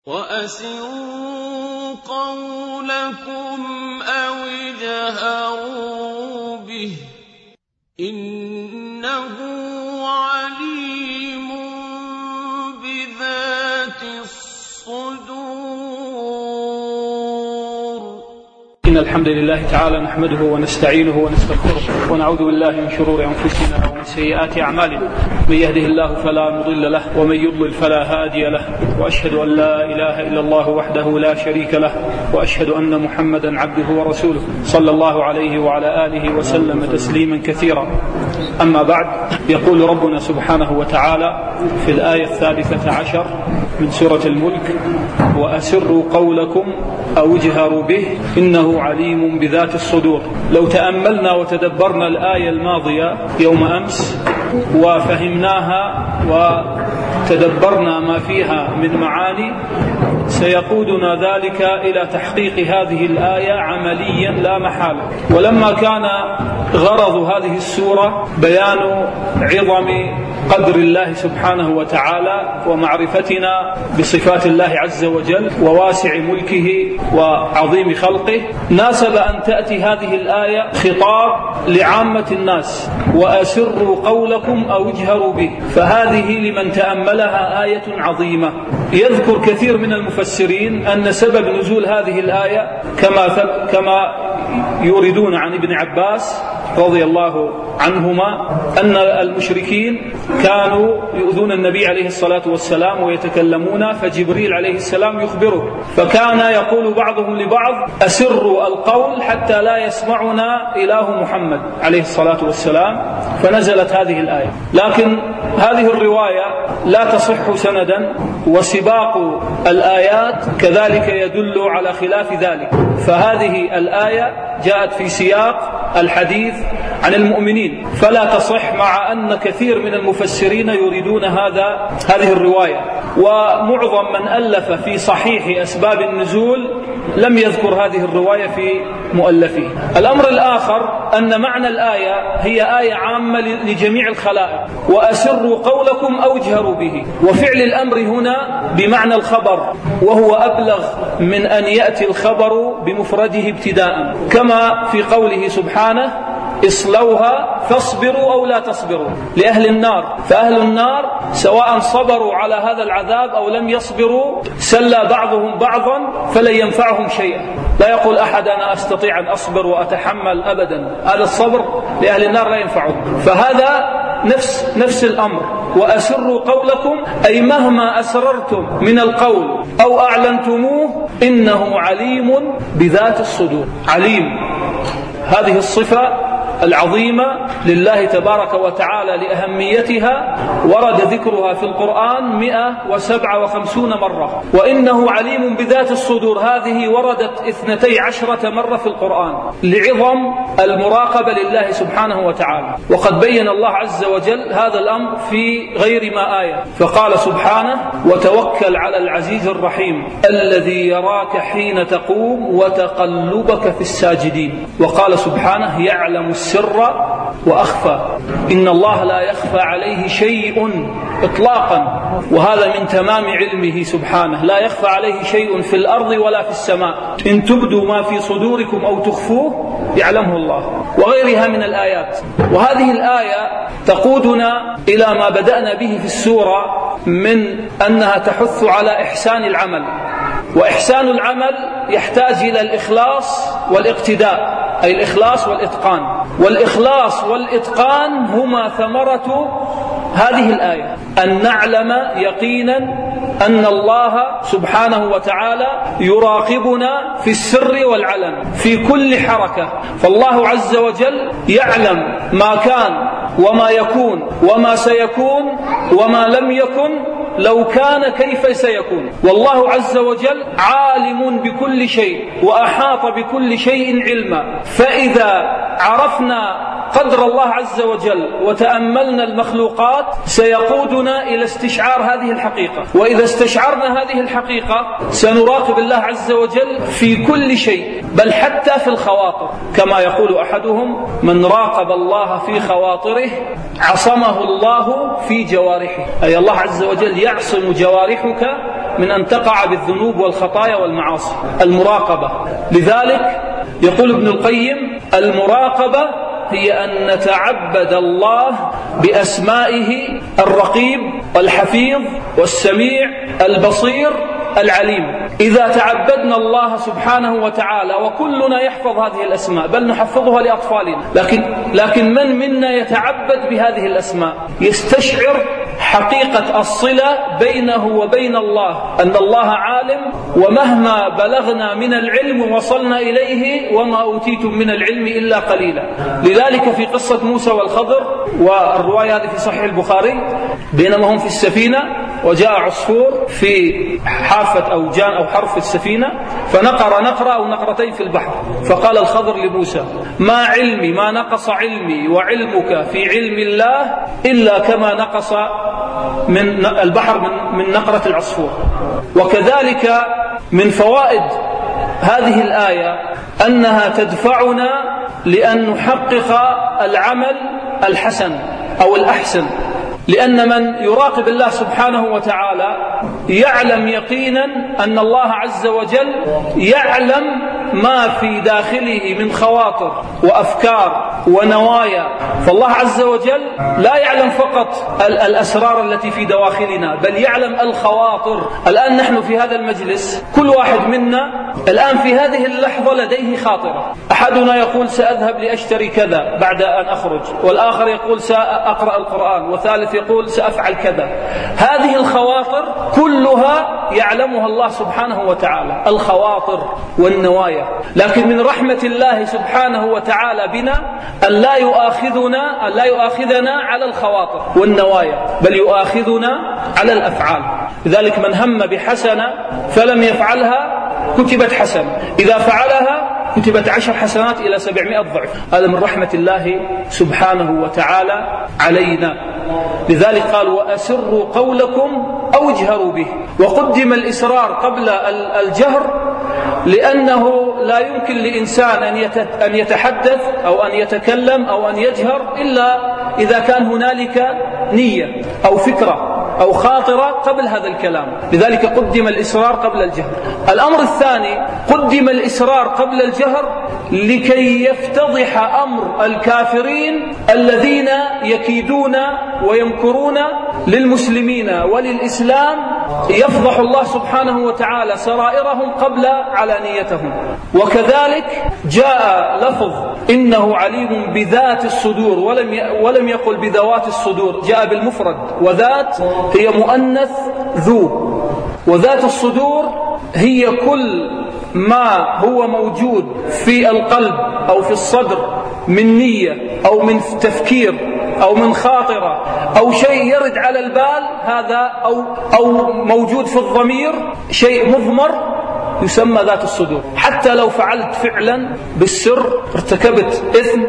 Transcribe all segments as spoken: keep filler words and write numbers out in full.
وَأَسِرُّوا قَوْلَكُمْ أَوِ اجْهَرُوا بِهِ إِنَّهُ عَلِيمٌ بِذَاتِ الصُّدُورِ. إن الحمد لله تعالى نحمده ونستعينه ونستغفره ونعوذ بالله من شرور أنفسنا ومن سيئات أعمالنا، من يهده الله فلا مضل له ومن يضلل فلا هادي له، وأشهد أن لا إله إلا الله وحده لا شريك له، وأشهد أن محمدا عبده ورسوله صلى الله عليه وعلى آله وسلم تسليما كثيرا. أما بعد، يقول ربنا سبحانه وتعالى في الآية الثالثة عشر من سورة الملك: وأسروا قولكم أو اجهروا به إنه عليم بذات الصدور. لو تأملنا وتدبرنا الآية الماضية يوم أمس وفهمناها وتدبرنا ما فيها من معاني، سيقودنا ذلك إلى تحقيق هذه الآية عمليا لا محالة. ولما كان غرض هذه السورة بيان عظم قدر الله سبحانه وتعالى ومعرفتنا بصفات الله عز وجل وواسع ملكه وعظيم خلقه، ناسب أن تأتي هذه الآية خطاب لعامة الناس: وأسروا قولكم أو اجهروا به. فهذه لمن تأملها آية عظيمة. يذكر كثير من المفسرين أن سبب نزول هذه الآية كما كما يوردون عن ابن عباس رضي الله عنهما أن المشركين كانوا يؤذون النبي عليه الصلاة والسلام ويتكلمون، فجبريل عليه السلام يخبره، فكان يقول بعضهم لبعض: أسروا القول حتى لا يسمعنا إله محمد عليه الصلاة والسلام. فنزلت هذه الآية. لكن هذه الرواية لا تصح سندا، وسباق الآيات كذلك يدل على خلاف ذلك. فهذه الآية جاءت في سياق الحديث عن المؤمنين، فلا تصح، مع أن كثير من المفسرين يريدون هذا هذه الرواية. ومعظم من ألف في صحيح أسباب النزول لم يذكر هذه الرواية في مؤلفه. الأمر الآخر أن معنى الآية هي آية عامة لجميع الخلائق: وأسروا قولكم أو اجهروا به. وفعل الأمر هنا بمعنى الخبر، وهو أبلغ من أن يأتي الخبر بمفرده ابتداء، كما في قوله سبحانه: اصلوها فاصبروا أو لا تصبروا. لأهل النار، فأهل النار سواء صبروا على هذا العذاب أو لم يصبروا سلى بعضهم بعضا فلن ينفعهم شيئا. لا يقول أحد أنا أستطيع أن أصبر وأتحمل أبدا، هذا الصبر لأهل النار لا ينفعهم. فهذا نفس نفس الأمر: وأسروا قولكم، أي مهما أسررتم من القول أو أعلنتموه إنه عليم بذات الصدور. عليم، هذه الصفة العظيمة لله تبارك وتعالى لأهميتها ورد ذكرها في القرآن مئة وسبعة وخمسين مرة. وإنه عليم بذات الصدور هذه وردت اثنتي عشرة مرة في القرآن لعظم المراقبة لله سبحانه وتعالى. وقد بين الله عز وجل هذا الأمر في غير ما آية، فقال سبحانه: وتوكل على العزيز الرحيم الذي يراك حين تقوم وتقلبك في الساجدين. وقال سبحانه: يعلم السر وأخفى، إن الله لا يخفى عليه شيء إطلاقا. وهذا من تمام علمه سبحانه، لا يخفى عليه شيء في الأرض ولا في السماء. إن تبدوا ما في صدوركم أو تخفوه يعلمه الله، وغيرها من الآيات. وهذه الآية تقودنا إلى ما بدأنا به في السورة من أنها تحث على إحسان العمل. وإحسان العمل يحتاج إلى الإخلاص والاقتداء، أي الإخلاص والإتقان. والإخلاص والإتقان هما ثمرة هذه الآية: أن نعلم يقينا أن الله سبحانه وتعالى يراقبنا في السر والعلن في كل حركة. فالله عز وجل يعلم ما كان وما يكون وما سيكون وما لم يكن لو كان كيف سيكون. والله عز وجل عالم بكل شيء وأحاط بكل شيء علما. فإذا عرفنا قدر الله عز وجل وتأملنا المخلوقات سيقودنا إلى استشعار هذه الحقيقة. وإذا استشعرنا هذه الحقيقة سنراقب الله عز وجل في كل شيء، بل حتى في الخواطر، كما يقول أحدهم: من راقب الله في خواطره عصمه الله في جوارحه. أي الله عز وجل يعصم جوارحك من أن تقع بالذنوب والخطايا والمعاصي. المراقبة. لذلك يقول ابن القيم: المراقبة هي أن نتعبد الله بأسمائه الرقيب والحفيظ والسميع البصير العليم. إذا تعبدنا الله سبحانه وتعالى، وكلنا يحفظ هذه الأسماء، بل نحفظها لأطفالنا، لكن, لكن من منا يتعبد بهذه الأسماء يستشعر حقيقة الصلة بينه وبين الله، أن الله عالم، ومهما بلغنا من العلم وصلنا إليه، وما أوتيتم من العلم إلا قليلا. لذلك في قصة موسى والخضر، والرواية هذه في صحيح البخاري، بينما هم في السفينة وجاء عصفور في حافة أو جان أو حرف السفينة، فنقر نقرة أو نقرتين في البحر، فقال الخضر لموسى: ما علمي ما نقص علمي وعلمك في علم الله إلا كما نقص من البحر من, من نقرة العصفور. وكذلك من فوائد هذه الآية أنها تدفعنا لأن نحقق العمل الحسن أو الأحسن، لأن من يراقب الله سبحانه وتعالى يعلم يقينا أن الله عز وجل يعلم ما في داخله من خواطر وأفكار ونوايا. فالله عز وجل لا يعلم فقط الأسرار التي في دواخلنا، بل يعلم الخواطر. الآن نحن في هذا المجلس كل واحد منا الآن في هذه اللحظة لديه خاطرة، أحدنا يقول سأذهب لأشتري كذا بعد أن أخرج، والآخر يقول سأقرأ القرآن، وثالث يقول سأفعل كذا. هذه الخواطر كلها يعلمها الله سبحانه وتعالى، الخواطر والنوايا. لكن من رحمة الله سبحانه وتعالى بنا أن لا يؤاخذنا أن لا يؤاخذنا على الخواطر والنوايا، بل يؤاخذنا على الأفعال. لذلك من هم بحسنة فلم يفعلها كتبت حسنة، إذا فعلها كتبت عشر حسنات إلى سبعمائة ضعف. هذا من رحمة الله سبحانه وتعالى علينا. لذلك قال: وأسروا قولكم أو اجهروا به. وقدم الإسرار قبل الجهر لأنه لا يمكن لإنسان أن يتحدث أو أن يتكلم أو أن يجهر إلا إذا كان هنالك نية أو فكرة أو خاطرة قبل هذا الكلام. لذلك قدم الإسرار قبل الجهر. الأمر الثاني: قدم الإسرار قبل الجهر لكي يفتضح أمر الكافرين الذين يكيدون ويمكرون للمسلمين وللإسلام. يفضح الله سبحانه وتعالى سرائرهم قبل علانيتهم. وكذلك جاء لفظ إنه عليم بذات الصدور، ولم ولم يقل بذوات الصدور، جاء بالمفرد، وذات هي مؤنث ذو، وذات الصدور هي كل ما هو موجود في القلب أو في الصدر من نية أو من تفكير أو من خاطرة أو شيء يرد على البال، هذا أو, أو موجود في الضمير، شيء مضمر يسمى ذات الصدور. حتى لو فعلت فعلا بالسر، ارتكبت إثم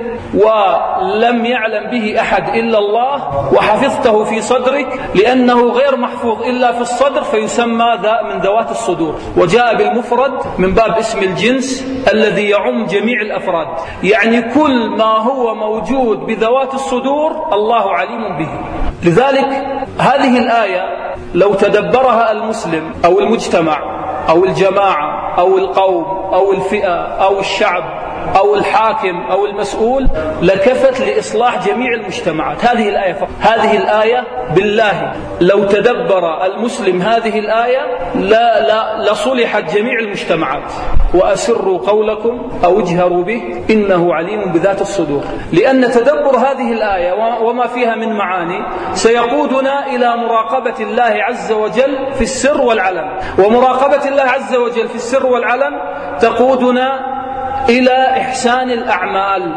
ولم يعلم به أحد إلا الله وحفظته في صدرك لأنه غير محفوظ إلا في الصدر، فيسمى ذا من ذوات الصدور. وجاء بالمفرد من باب اسم الجنس الذي يعم جميع الأفراد، يعني كل ما هو موجود بذوات الصدور الله عليم به. لذلك هذه الآية لو تدبرها المسلم أو المجتمع أو الجماعة أو القوم أو الفئة أو الشعب أو الحاكم أو المسؤول لكفت لإصلاح جميع المجتمعات. هذه الآية فقط. هذه الآية بالله لو تدبر المسلم هذه الآية لا لا لصلحت جميع المجتمعات. وأسروا قولكم أو اجهروا به إنه عليم بذات الصدور. لأن تدبر هذه الآية وما فيها من معاني سيقودنا إلى مراقبة الله عز وجل في السر والعلن، ومراقبة الله عز وجل في السر والعلن تقودنا إلى إحسان الأعمال،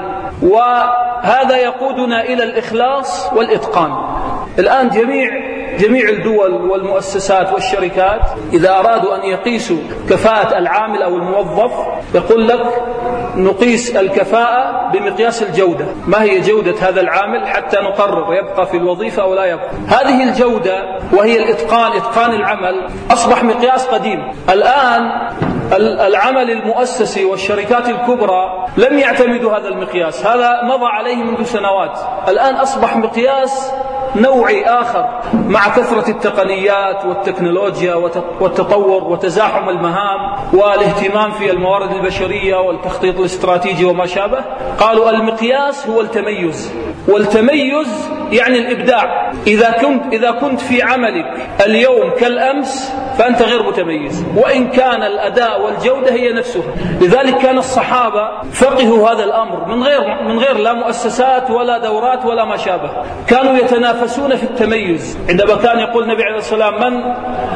وهذا يقودنا إلى الإخلاص والإتقان. الآن جميع جميع الدول والمؤسسات والشركات إذا أرادوا أن يقيسوا كفاءة العامل أو الموظف يقول لك نقيس الكفاءة بمقياس الجودة. ما هي جودة هذا العامل حتى نقرر يبقى في الوظيفة أو لا يبقى. هذه الجودة وهي الإتقان، إتقان العمل، أصبح مقياس قديم. الآن العمل المؤسسي والشركات الكبرى لم يعتمدوا هذا المقياس، هذا مضى عليه منذ سنوات. الآن أصبح مقياس نوع آخر مع كثرة التقنيات والتكنولوجيا والتطور وتزاحم المهام والاهتمام في الموارد البشرية والتخطيط الاستراتيجي وما شابه. قالوا المقياس هو التميز، والتميز يعني الإبداع. إذا كنت, إذا كنت في عملك اليوم كالأمس فأنت غير متميز، وإن كان الأداء والجودة هي نفسها. لذلك كان الصحابة فقهوا هذا الأمر من غير, من غير لا مؤسسات ولا دورات ولا ما شابه. كانوا يتنافسون في التميز. عندما كان يقول النبي عليه الصلاة والسلام من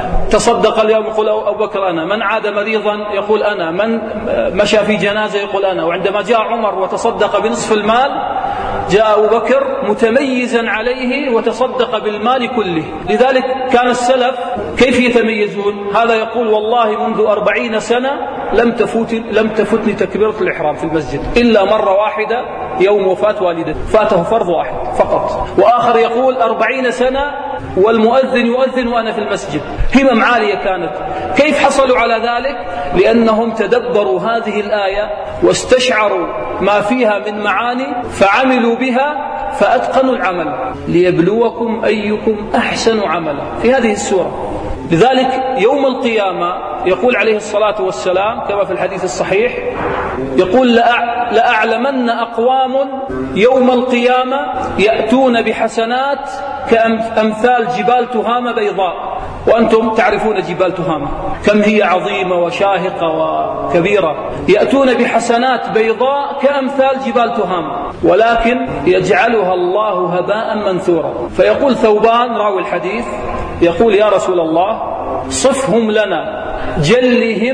تصدق اليوم يقول أبو بكر أنا، من عاد مريضا يقول أنا، من مشى في جنازة يقول أنا. وعندما جاء عمر وتصدق بنصف المال جاء أبو بكر متميزا عليه وتصدق بالمال كله. لذلك كان السلف كيف يتميزون؟ هذا يقول والله منذ أربعين سنة لم تفوت لم تفتني تكبيرة الإحرام في المسجد إلا مرة واحدة يوم وفاة والدته، فاته فرض واحد فقط. وآخر يقول أربعين سنة والمؤذن يؤذن وأنا في المسجد. همم عالية كانت. كيف حصلوا على ذلك؟ لأنهم تدبروا هذه الآية واستشعروا ما فيها من معاني فعملوا بها فأتقنوا العمل ليبلوكم أيكم أحسن عملا في هذه السورة. لذلك يوم القيامة يقول عليه الصلاة والسلام كما في الحديث الصحيح، يقول لأعلمن أقوام يوم القيامة يأتون بحسنات كأمثال جبال تهامة بيضاء. وأنتم تعرفون جبال تهامة كم هي عظيمة وشاهقة وكبيرة. يأتون بحسنات بيضاء كأمثال جبال تهامة، ولكن يجعلها الله هباء منثورا. فيقول ثوبان راوي الحديث يقول يا رسول الله صفهم لنا، جلهم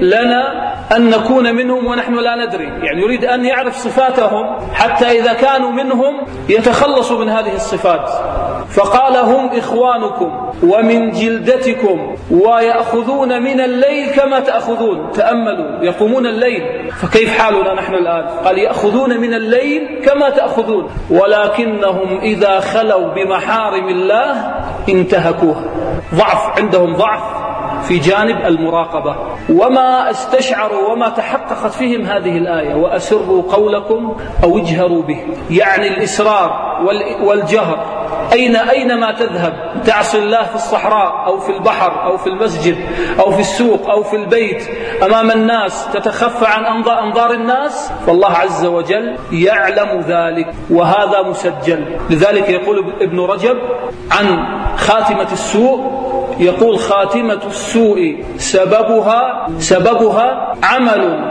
لنا أن نكون منهم ونحن لا ندري. يعني يريد أن يعرف صفاتهم حتى إذا كانوا منهم يتخلصوا من هذه الصفات. فقال هم إخوانكم ومن جلدتكم ويأخذون من الليل كما تأخذون. تأملوا، يقومون الليل، فكيف حالنا نحن الآن؟ قال يأخذون من الليل كما تأخذون، ولكنهم إذا خلوا بمحارم الله انتهكوها. ضعف، عندهم ضعف في جانب المراقبة. وما استشعروا وما تحققت فيهم هذه الآية وأسروا قولكم أو اجهروا به، يعني الإسرار والجهر. أين أينما تذهب تعصي الله في الصحراء أو في البحر أو في المسجد أو في السوق أو في البيت أمام الناس تتخفى عن أنظار الناس، فالله عز وجل يعلم ذلك وهذا مسجل. لذلك يقول ابن رجب عن خاتمة السوء، يقول خاتمة السوء سببها سببها عمل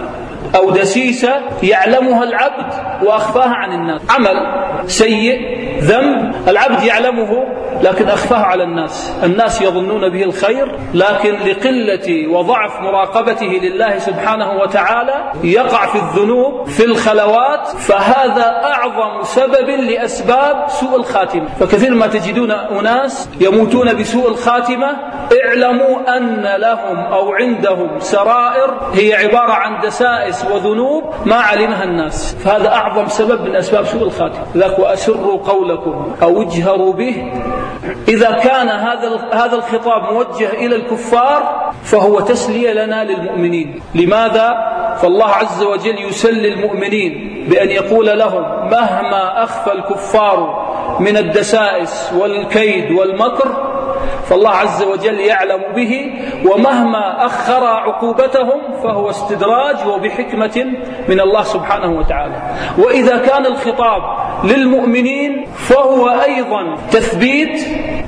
أو دسيسة يعلمها العبد وأخفاها عن الناس. عمل سيء ذنب العبد يعلمه لكن أخفاه على الناس، الناس يظنون به الخير، لكن لقلة وضعف مراقبته لله سبحانه وتعالى يقع في الذنوب في الخلوات. فهذا أعظم سبب لأسباب سوء الخاتمة. فكثير ما تجدون أناس يموتون بسوء الخاتمة اعلموا أن لهم أو عندهم سرائر هي عبارة عن دسائس وذنوب ما علمها الناس. فهذا أعظم سبب من أسباب سوء الخاتمة. ذاك وأسروا قولكم أو اجهروا به. إذا كان هذا هذا الخطاب موجه إلى الكفار فهو تسلية لنا للمؤمنين. لماذا؟ فالله عز وجل يسلي المؤمنين بأن يقول لهم مهما أخفى الكفار من الدسائس والكيد والمكر فالله عز وجل يعلم به، ومهما أخر عقوبتهم فهو استدراج وبحكمة من الله سبحانه وتعالى. وإذا كان الخطاب للمؤمنين فهو أيضا تثبيت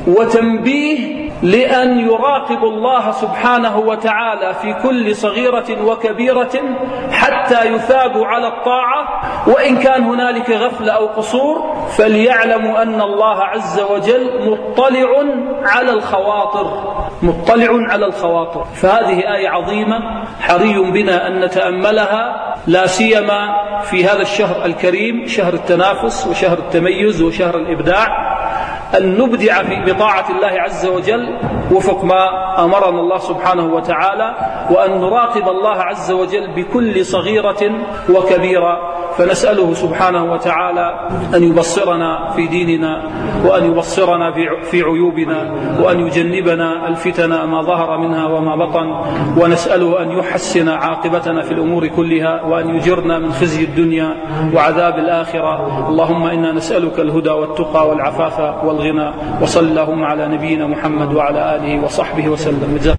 وتنبيه لأن يراقبوا الله سبحانه وتعالى في كل صغيرة وكبيرة حتى يثابوا على الطاعة، وإن كان هنالك غفلة أو قصور فليعلموا أن الله عز وجل مطلع على الخواطر مطلع على الخواطر. فهذه آية عظيمة حري بنا أن نتأملها، لا سيما في هذا الشهر الكريم، شهر التنافس وشهر التميز وشهر الإبداع، أن نبدع في بطاعة الله عز وجل وفق ما أمرنا الله سبحانه وتعالى، وأن نراقب الله عز وجل بكل صغيرة وكبيرة. فنسأله سبحانه وتعالى أن يبصرنا في ديننا، وأن يبصرنا في عيوبنا، وأن يجنبنا الفتن ما ظهر منها وما بطن، ونسأله أن يحسن عاقبتنا في الأمور كلها، وأن يجرنا من خزي الدنيا وعذاب الآخرة. اللهم إنا نسألك الهدى والتقى والعفاف والغنى. وصلى اللهم على نبينا محمد وعلى آله وصحبه وسلم.